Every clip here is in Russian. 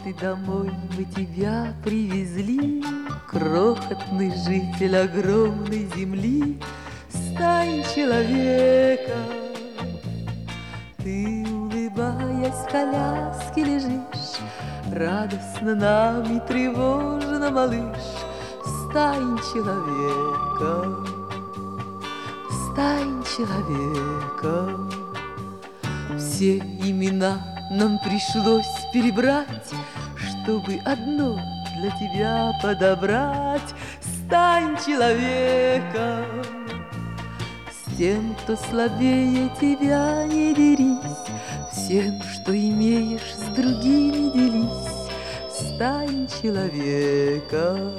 и домой мы тебя привезли, крохотный житель огромной земли. Стань человеком. Ты, улыбаясь, в коляске лежишь, радостно нам и тревожно, малыш. Стань человеком, стань человеком. Все имена нам пришлось перебрать, чтобы одно для тебя подобрать. Стань человеком. С тем, кто слабее тебя, не дерись, всем, что имеешь, с другими делись. Стань человеком,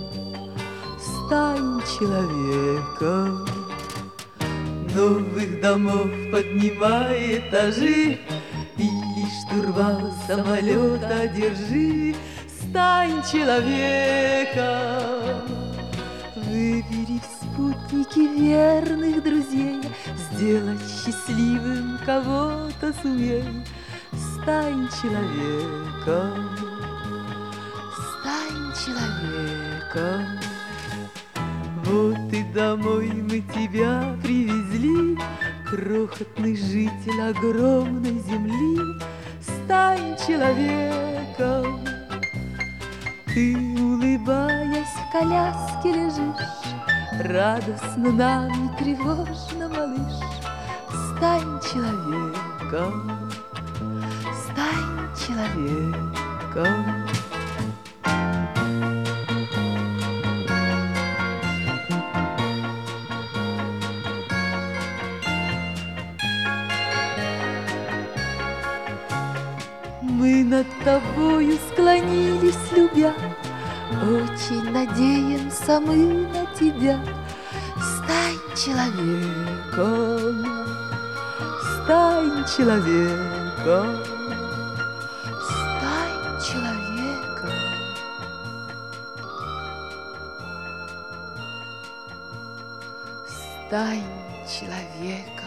стань человеком. Новых домов поднимай этажи, или штурвал самолета держи. Стань человеком. Выбери в спутники верных друзей, сделать счастливым кого-то сумей. Стань человеком, стань человеком. Вот и домой мы тебя привезли, крохотный житель огромной земли. Стань человеком. Ты, улыбаясь, в коляске лежишь, радостно нам и тревожно, малыш. Стань человеком, стань человеком. Мы над тобою склонились, любя, очень надеемся мы на тебя. Стань человеком, стань человеком, стань человеком. Стань человеком.